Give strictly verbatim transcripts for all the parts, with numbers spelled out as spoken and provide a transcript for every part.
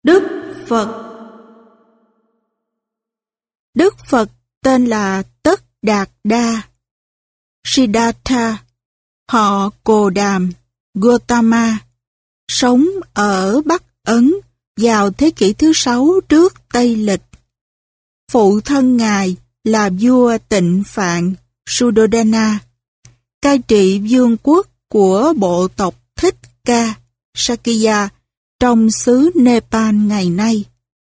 Đức Phật. Đức Phật tên là Tất Đạt Đa, Siddhartha, họ Cồ Đàm, Gautama, sống ở Bắc Ấn vào thế kỷ thứ sáu trước Tây Lịch. Phụ thân Ngài là vua Tịnh Phạn Suddhodana, cai trị vương quốc của bộ tộc Thích Ca, Sakya, trong xứ Nepal ngày nay.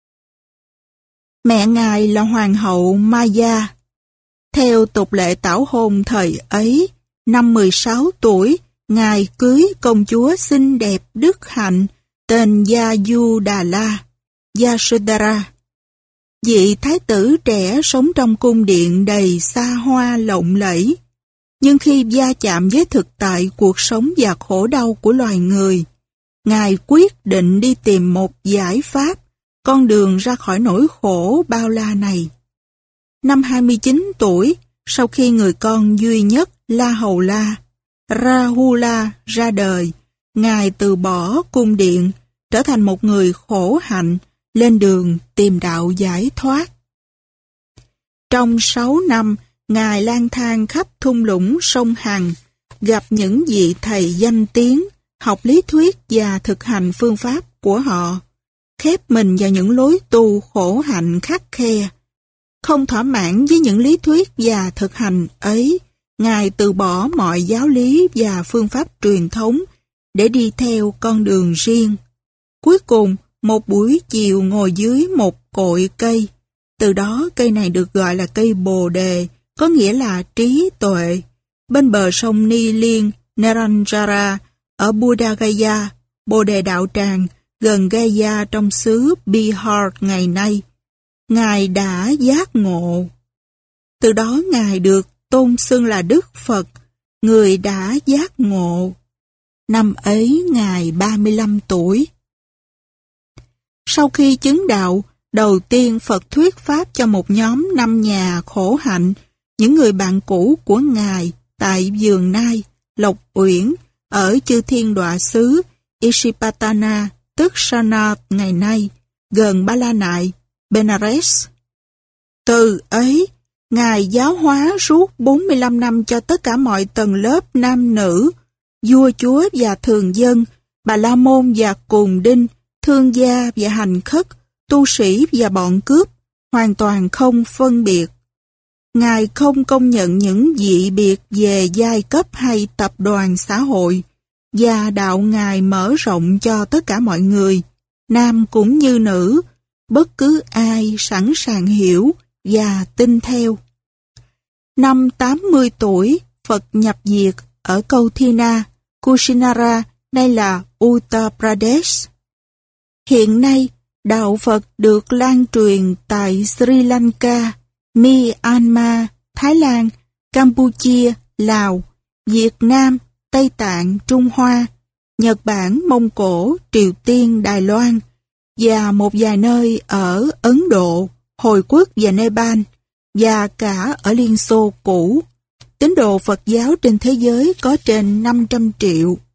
Mẹ Ngài là Hoàng hậu Maya. Theo tục lệ tảo hôn thời ấy, năm mười sáu tuổi, Ngài cưới công chúa xinh đẹp đức hạnh tên Yasodhara, Yasodhara. Vị thái tử trẻ sống trong cung điện đầy xa hoa lộng lẫy. Nhưng khi va chạm với thực tại cuộc sống và khổ đau của loài người, Ngài quyết định đi tìm một giải pháp, con đường ra khỏi nỗi khổ bao la này. Năm hai mươi chín tuổi, sau khi người con duy nhất La Hầu La, Rahula ra đời, Ngài từ bỏ cung điện, trở thành một người khổ hạnh, lên đường tìm đạo giải thoát. Trong sáu năm, Ngài lang thang khắp thung lũng sông Hằng, gặp những vị thầy danh tiếng, học lý thuyết và thực hành phương pháp của họ, khép mình vào những lối tu khổ hạnh khắt khe. Không thỏa mãn với những lý thuyết và thực hành ấy, Ngài từ bỏ mọi giáo lý và phương pháp truyền thống để đi theo con đường riêng. Cuối cùng, một buổi chiều ngồi dưới một cội cây, từ đó cây này được gọi là cây Bồ Đề, có nghĩa là trí tuệ, bên bờ sông Ni Liên, Neranjara, ở Buddha Gaya, Bồ Đề Đạo Tràng, gần Gaya trong xứ Bihar ngày nay. Ngài đã giác ngộ. Từ đó Ngài được tôn xưng là Đức Phật, người đã giác ngộ. Năm ấy Ngài ba mươi lăm tuổi. Sau khi chứng đạo, đầu tiên Phật thuyết pháp cho một nhóm năm nhà khổ hạnh, những người bạn cũ của Ngài tại Vườn Nai, Lộc Uyển, ở Chư Thiên Đọa xứ Isipatana, tức Sarnath ngày nay, gần Ba La Nại, Benares. Từ ấy, Ngài giáo hóa suốt bốn mươi lăm năm cho tất cả mọi tầng lớp nam nữ, vua chúa và thường dân, Bà La Môn và Cùn Đinh, thương gia và hành khất, tu sĩ và bọn cướp, hoàn toàn không phân biệt. Ngài không công nhận những dị biệt về giai cấp hay tập đoàn xã hội, và đạo Ngài mở rộng cho tất cả mọi người, nam cũng như nữ, bất cứ ai sẵn sàng hiểu và tin theo. Năm tám mươi tuổi, Phật nhập diệt ở Kauthina, Kushinara, nay là Uttar Pradesh. Hiện nay, đạo Phật được lan truyền tại Sri Lanka, Myanmar, Thái Lan, Campuchia, Lào, Việt Nam, Tây Tạng, Trung Hoa, Nhật Bản, Mông Cổ, Triều Tiên, Đài Loan và một vài nơi ở Ấn Độ, Hồi Quốc và Nepal, và cả ở Liên Xô cũ. Tín đồ Phật giáo trên thế giới có trên năm trăm triệu.